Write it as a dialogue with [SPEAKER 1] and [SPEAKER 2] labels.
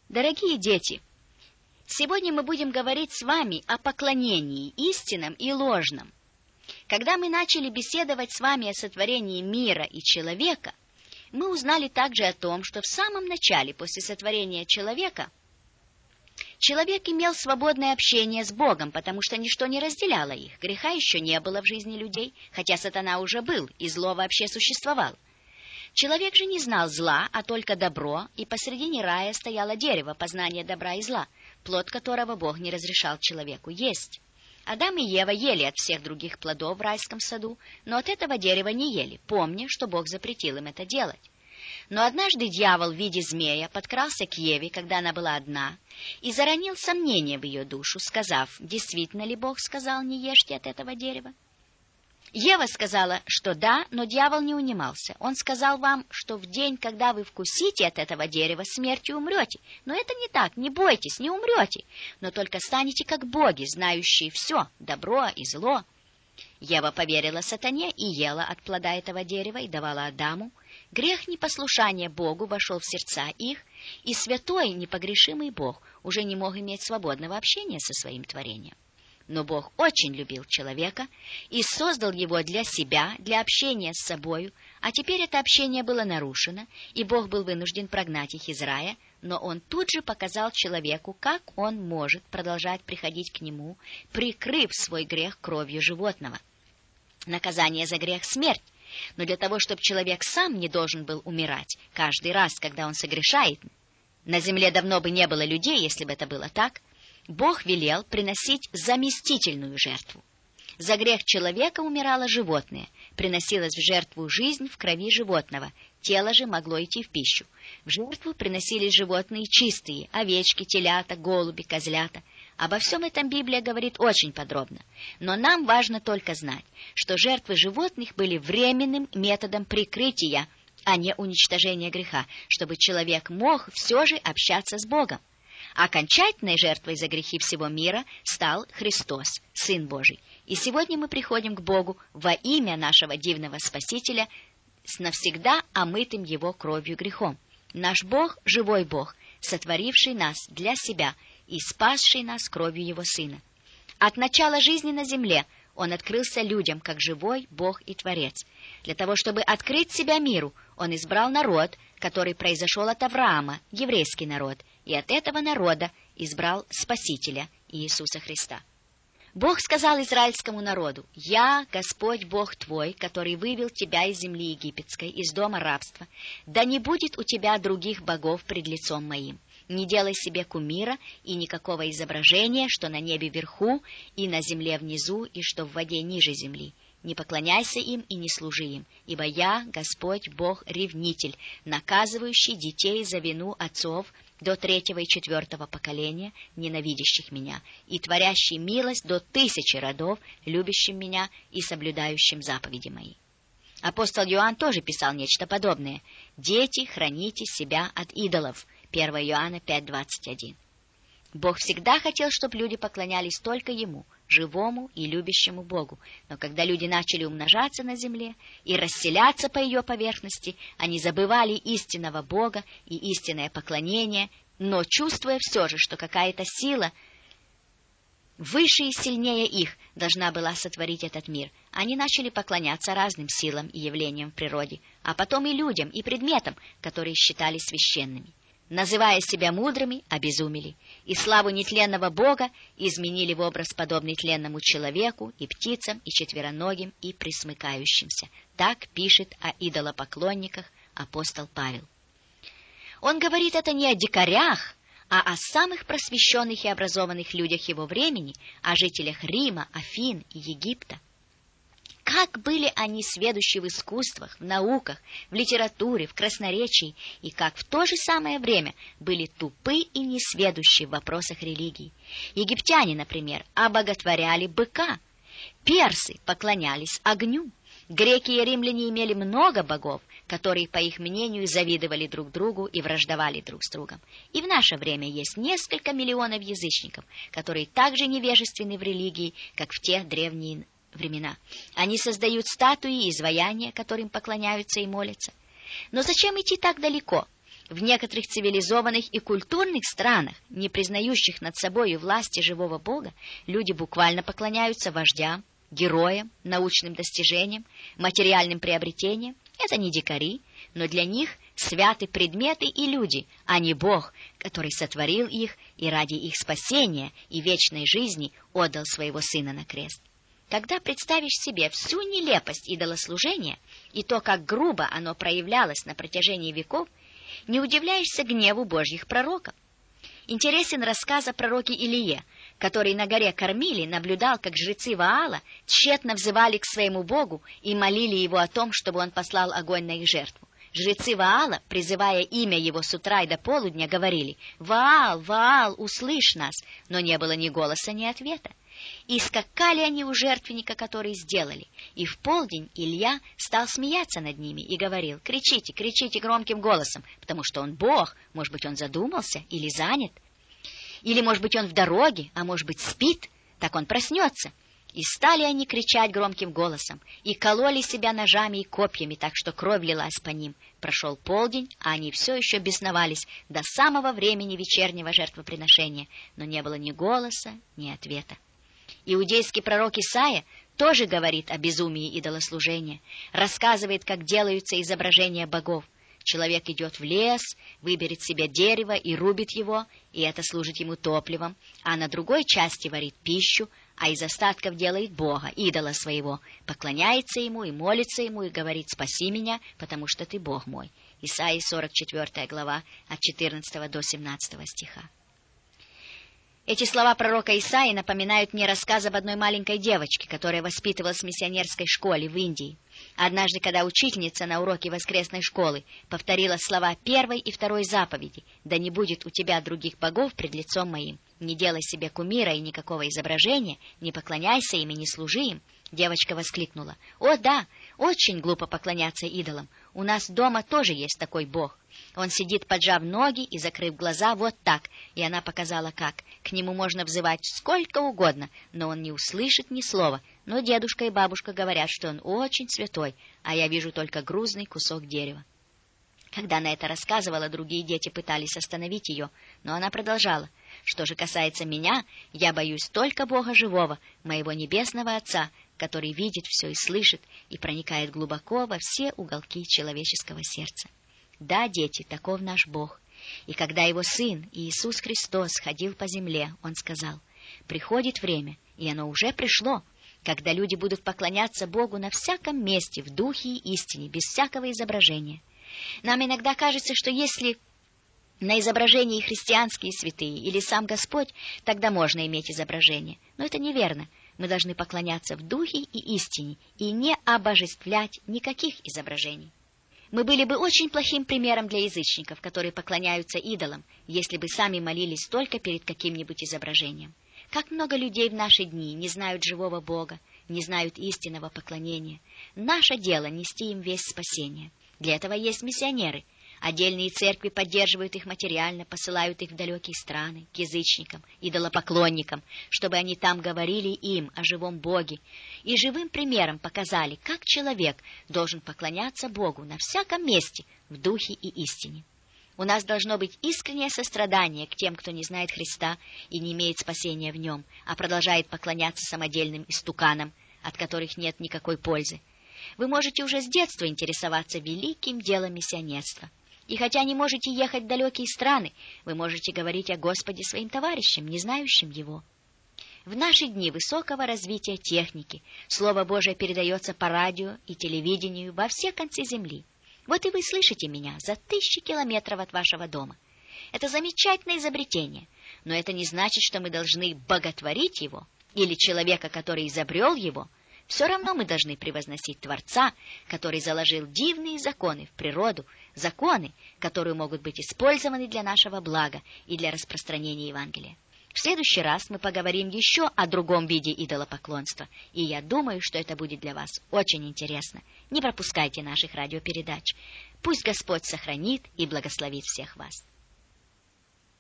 [SPEAKER 1] Дорогие дети, сегодня мы будем говорить с вами о поклонении истинном и ложном. Когда мы начали беседовать с вами о сотворении мира и человека, мы узнали также о том, что в самом начале, после сотворения человека, человек имел свободное общение с Богом, потому что ничто не разделяло их. Греха еще не было в жизни людей, хотя сатана уже был, и зло вообще существовало. Человек же не знал зла, а только добро, и посредине рая стояло дерево познания добра и зла, плод которого Бог не разрешал человеку есть. Адам и Ева ели от всех других плодов в райском саду, но от этого дерева не ели, помня, что Бог запретил им это делать. Но однажды дьявол в виде змея подкрался к Еве, когда она была одна, и заронил сомнение в ее душу, сказав: «Действительно ли Бог сказал, не ешьте от этого дерева?» Ева сказала, что да, но дьявол не унимался. Он сказал вам, что в день, когда вы вкусите от этого дерева, смертью умрете. Но это не так, не бойтесь, не умрете, но только станете как боги, знающие все, добро и зло. Ева поверила сатане и ела от плода этого дерева и давала Адаму. Грех непослушания Богу вошел в сердца их, и святой, непогрешимый Бог уже не мог иметь свободного общения со своим творением. Но Бог очень любил человека и создал его для себя, для общения с собою, а теперь это общение было нарушено, и Бог был вынужден прогнать их из рая, но Он тут же показал человеку, как он может продолжать приходить к нему, прикрыв свой грех кровью животного. Наказание за грех — смерть, но для того, чтобы человек сам не должен был умирать каждый раз, когда он согрешает, на земле давно бы не было людей, если бы это было так, Бог велел приносить заместительную жертву. За грех человека умирало животное, приносилась в жертву жизнь в крови животного, тело же могло идти в пищу. В жертву приносились животные чистые, овечки, телята, голуби, козлята. Обо всем этом Библия говорит очень подробно. Но нам важно только знать, что жертвы животных были временным методом прикрытия, а не уничтожения греха, чтобы человек мог все же общаться с Богом. Окончательной жертвой за грехи всего мира стал Христос, Сын Божий. И сегодня мы приходим к Богу во имя нашего дивного Спасителя с навсегда омытым Его кровью грехом. Наш Бог — живой Бог, сотворивший нас для себя и спасший нас кровью Его Сына. От начала жизни на земле Он открылся людям, как живой Бог и Творец. Для того, чтобы открыть себя миру, Он избрал народ, который произошел от Авраама, еврейский народ, и от этого народа избрал Спасителя Иисуса Христа. Бог сказал израильскому народу: «Я, Господь Бог твой, который вывел тебя из земли египетской, из дома рабства. Да не будет у тебя других богов пред лицом моим. Не делай себе кумира и никакого изображения, что на небе вверху и на земле внизу, и что в воде ниже земли. Не поклоняйся им и не служи им, ибо я, Господь Бог, ревнитель, наказывающий детей за вину отцов до 3-го и 4-го поколения, ненавидящих меня, и творящий милость до 1000 родов, любящим меня и соблюдающим заповеди мои». Апостол Иоанн тоже писал нечто подобное: «Дети, храните себя от идолов». 1 Иоанна 5:21. Бог всегда хотел, чтобы люди поклонялись только Ему, живому и любящему Богу. Но когда люди начали умножаться на земле и расселяться по ее поверхности, они забывали истинного Бога и истинное поклонение, но чувствуя все же, что какая-то сила выше и сильнее их должна была сотворить этот мир, они начали поклоняться разным силам и явлениям в природе, а потом и людям, и предметам, которые считали священными. Называя себя мудрыми, обезумели, и славу нетленного Бога изменили в образ, подобный тленному человеку, и птицам, и четвероногим, и пресмыкающимся. Так пишет о идолопоклонниках апостол Павел. Он говорит это не о дикарях, а о самых просвещенных и образованных людях его времени, о жителях Рима, Афин и Египта. Как были они сведущи в искусствах, в науках, в литературе, в красноречии, и как в то же самое время были тупы и несведущи в вопросах религии. Египтяне, например, обоготворяли быка, персы поклонялись огню, греки и римляне имели много богов, которые, по их мнению, завидовали друг другу и враждовали друг с другом. И в наше время есть несколько миллионов язычников, которые так же невежественны в религии, как в те древние времена. Они создают статуи и изваяния, которым поклоняются и молятся. Но зачем идти так далеко? В некоторых цивилизованных и культурных странах, не признающих над собой власти живого Бога, люди буквально поклоняются вождям, героям, научным достижениям, материальным приобретениям. Это не дикари, но для них святы предметы и люди, а не Бог, который сотворил их и ради их спасения и вечной жизни отдал своего Сына на крест. Когда представишь себе всю нелепость идолослужения и то, как грубо оно проявлялось на протяжении веков, не удивляешься гневу Божьих пророков. Интересен рассказ о пророке Илие, который на горе Кармиле наблюдал, как жрецы Ваала тщетно взывали к своему Богу и молили его о том, чтобы он послал огонь на их жертву. Жрецы Ваала, призывая имя его с утра и до полудня, говорили: «Ваал, Ваал, услышь нас!» Но не было ни голоса, ни ответа. И скакали они у жертвенника, который сделали. И в полдень Илья стал смеяться над ними и говорил: «Кричите, кричите громким голосом, потому что он Бог, может быть, он задумался или занят. Или, может быть, он в дороге, а может быть, спит, так он проснется». И стали они кричать громким голосом, и кололи себя ножами и копьями, так что кровь лилась по ним. Прошел полдень, а они все еще бесновались до самого времени вечернего жертвоприношения, но не было ни голоса, ни ответа. Иудейский пророк Исаия тоже говорит о безумии идолослужения, рассказывает, как делаются изображения богов. Человек идет в лес, выберет себе дерево и рубит его, и это служит ему топливом, а на другой части варит пищу, а из остатков делает Бога, идола своего, поклоняется ему и молится ему, и говорит: «Спаси меня, потому что ты Бог мой». Исаии 44 глава, от 14 до 17 стиха. Эти слова пророка Исаии напоминают мне рассказ об одной маленькой девочке, которая воспитывалась в миссионерской школе в Индии. Однажды, когда учительница на уроке воскресной школы повторила слова первой и второй заповеди: «Да не будет у тебя других богов пред лицом моим, не делай себе кумира и никакого изображения, не поклоняйся им и не служи им», девочка воскликнула: «О да, очень глупо поклоняться идолам. У нас дома тоже есть такой Бог. Он сидит, поджав ноги и закрыв глаза, вот так». И она показала, как. К нему можно взывать сколько угодно, но он не услышит ни слова. Но дедушка и бабушка говорят, что он очень святой, а я вижу только грузный кусок дерева. Когда она это рассказывала, другие дети пытались остановить ее, но она продолжала: «Что же касается меня, я боюсь только Бога живого, моего небесного Отца, который видит все и слышит, и проникает глубоко во все уголки человеческого сердца». Да, дети, таков наш Бог. И когда Его Сын Иисус Христос ходил по земле, Он сказал: «Приходит время, и оно уже пришло, когда люди будут поклоняться Богу на всяком месте, в духе и истине, без всякого изображения». Нам иногда кажется, что если на изображении христианские святые или сам Господь, тогда можно иметь изображение. Но это неверно. Мы должны поклоняться в духе и истине и не обожествлять никаких изображений. Мы были бы очень плохим примером для язычников, которые поклоняются идолам, если бы сами молились только перед каким-нибудь изображением. Как много людей в наши дни не знают живого Бога, не знают истинного поклонения. Наше дело — нести им весть спасения. Для этого есть миссионеры. Отдельные церкви поддерживают их материально, посылают их в далекие страны, к язычникам, идолопоклонникам, чтобы они там говорили им о живом Боге и живым примером показали, как человек должен поклоняться Богу на всяком месте, в духе и истине. У нас должно быть искреннее сострадание к тем, кто не знает Христа и не имеет спасения в Нем, а продолжает поклоняться самодельным истуканам, от которых нет никакой пользы. Вы можете уже с детства интересоваться великим делом миссионерства. И хотя не можете ехать в далекие страны, вы можете говорить о Господе своим товарищам, не знающим Его. В наши дни высокого развития техники Слово Божие передается по радио и телевидению во все концы земли. Вот и вы слышите меня за 1000 километров от вашего дома. Это замечательное изобретение, но это не значит, что мы должны боготворить его или человека, который изобрел его. Все равно мы должны превозносить Творца, который заложил дивные законы в природу, законы, которые могут быть использованы для нашего блага и для распространения Евангелия. В следующий раз мы поговорим еще о другом виде идолопоклонства, и я думаю, что это будет для вас очень интересно. Не пропускайте наших радиопередач. Пусть Господь сохранит и благословит всех вас.